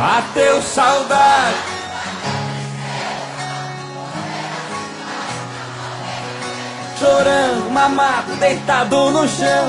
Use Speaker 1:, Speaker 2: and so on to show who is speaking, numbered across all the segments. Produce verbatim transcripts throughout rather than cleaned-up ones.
Speaker 1: bateu saudade. Chorando, mamado, deitado no chão.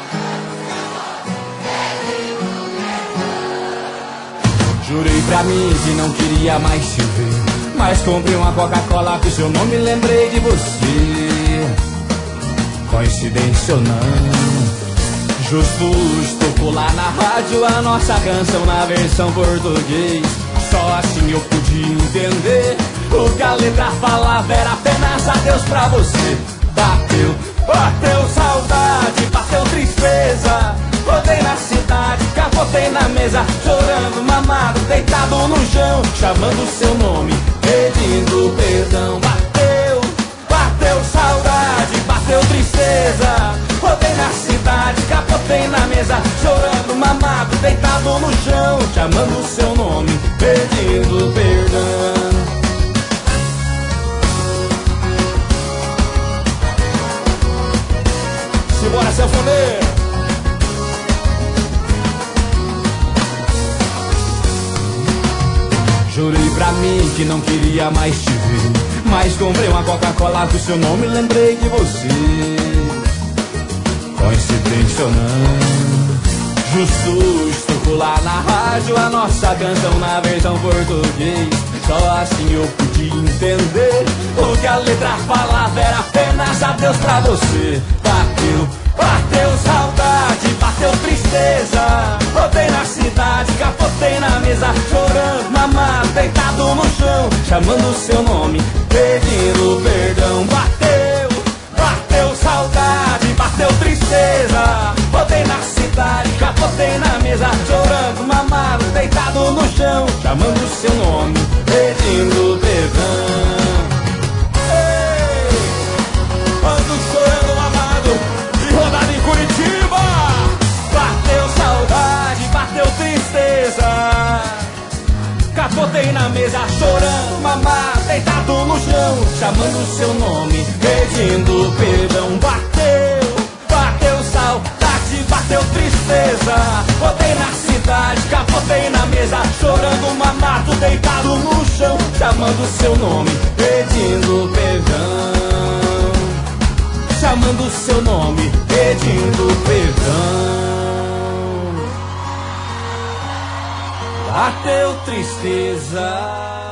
Speaker 1: Jurei pra mim que não queria mais te ver, mas comprei uma Coca-Cola com seu nome e lembrei de você. Coincidência ou não, Justo tocou lá na rádio a nossa canção na versão português. Só assim eu pude entender o que a letra falava, era apenas adeus pra você. Bateu, bateu saudade, bateu tristeza. Rodei na cidade, capotei na mesa, chorando, mamado, deitado no chão, chamando seu nome, pedindo perdão. Bateu, bateu saudade, bateu tristeza. Rodei na cidade, capotei na mesa, chorando, mamado, deitado no chão, chamando seu nome, pedindo perdão. Simbora, sanfoneiro! Jurei pra mim que não queria mais te ver, mas comprei uma Coca-Cola com seu nome e lembrei de você. Coincidência ou não, Justo tocou lá na rádio a nossa canção na versão português. Só assim eu pude entender o que a letra falava, era apenas adeus pra você. Bateu, bateu saudade, bateu tristeza. Rodei na cidade, capotei na mesa, chorando, mamado, deitado no chão, chamando seu nome, pedindo perdão. Bateu, bateu saudade, bateu tristeza. Rodei na cidade, capotei na mesa, chorando, mamado, deitado no chão, chamando seu nome, pedindo perdão. Ei, ando chorando, mamado, e rodado em Curitiba. Bateu saudade, bateu tristeza. Capotei na mesa, chorando, mamado, deitado no chão, chamando seu nome, pedindo perdão. Bateu, bateu saudade, bateu tristeza. Rodei na cidade, capotei na mesa, chorando, mamado, deitado no chão, chamando seu nome, pedindo perdão. Chamando seu nome, pedindo perdão. Bateu tristeza.